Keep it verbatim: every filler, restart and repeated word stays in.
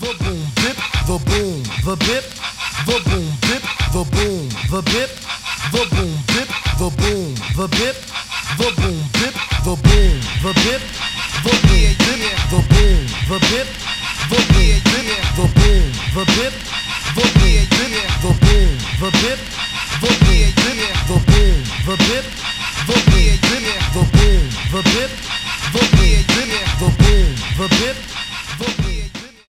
the boom bip, the boom, the bip, the boom bip, the boom, the bip, the boom bip, the boom, the bip, the boom bip, the boom, the bip.